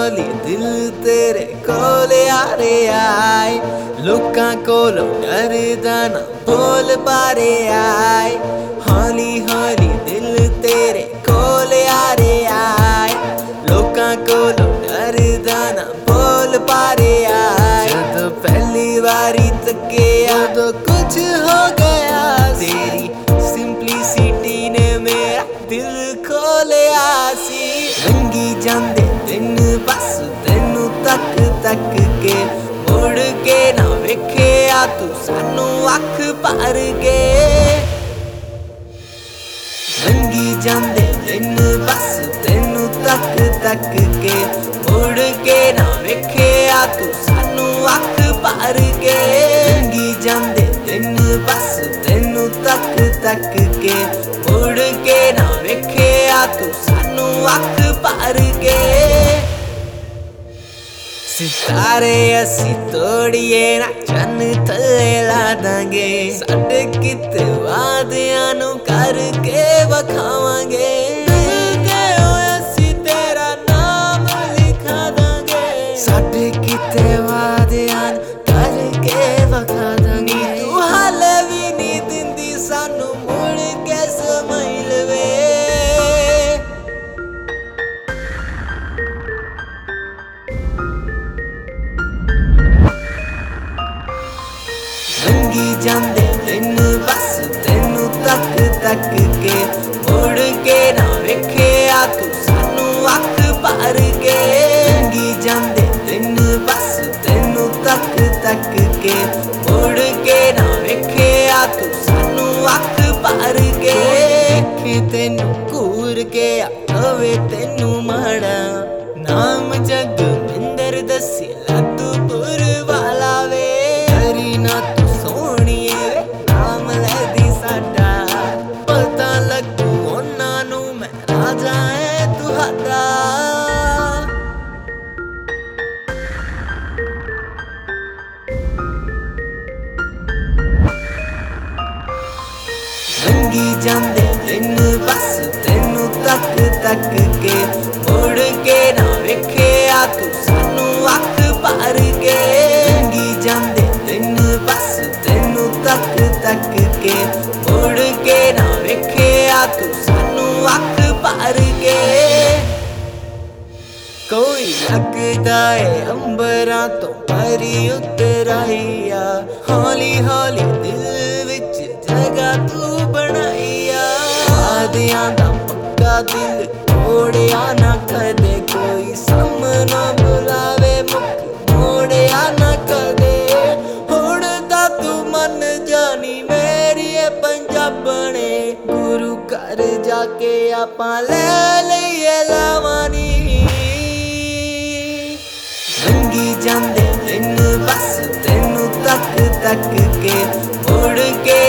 हौली दिल तेरे कोल यारे आए, लोकां कोलों डरदा ना बोल पारे आए। हौली हौली दिल तेरे कोल यारे आए, लोकां कोलों डरदा ना बोल पारे आए। जदों पहली बारी तकिया तो कुछ हो गया, तेरी सिंपलिसिटी ने मेरा दिल खोलिया सी। लंघी जांदे दिन बस तैनू तक तक के, मुड़ के ना वेखिया तू सानू अख भर के। लंघी जांदे दिन बस तैनू तक तक के, मुड़ के ना वेखिया तू सानू अख भर के। लंघी जांदे दिन बस तैनू तक तक के, मुड़ के ना वेखिया तू सानू अख भर के। सितारे असी तोड़िए ना चन्न थले ला दांगे, साडे किते वादियां नू करके वखावांगे। तेरा नाम लिखा दांगे, साडे किते वादियां नू करके वखा दांगे। तू हाले भी नी दिंदी सानू मुड़ के समझ लवे। लंघी जांदे दिन बस तैनू तक तक के, मुड़ के ना वेखिया तू सानू अख भर के। लंघी जांदे दिन बस तैनू तक तक के, मुड़ के ना वेखिया तू सानू अख भर के। देखे तैनू घूर के आवे तैनू माड़ा, नाम जगमिंदर दसी लातूपुर वाला वे। करी ना तू सोहणीए वे नाम लैदी साडा, पता लगू उन्हां नू मैं राजा ऐ तुहाडा। लंघी जांदे दिन बस तैनू तक तक के, मुड़ के ना वेखिया तू सानू अख भर के। लंघी जांदे दिन बस तैनू तक तक के, मुड़ के ना वेखिया तू सानू अख भर के। कोई लगदा है अंबरां तो परी उतर आईया, हौली हौली दिल विच जगह तू बनाईया। वादियां दा पक्का दिल तोड़िया ना कदे, कोई सामना बुलावे मुख मोड़िया ना कदे। हुण तां तू मन जानी मेरी पंजाबणे, गुरु घर जाके आपां ले लईए लावानी। लंघी जांदे दिन बस तैनू तक तक के, मुड़ के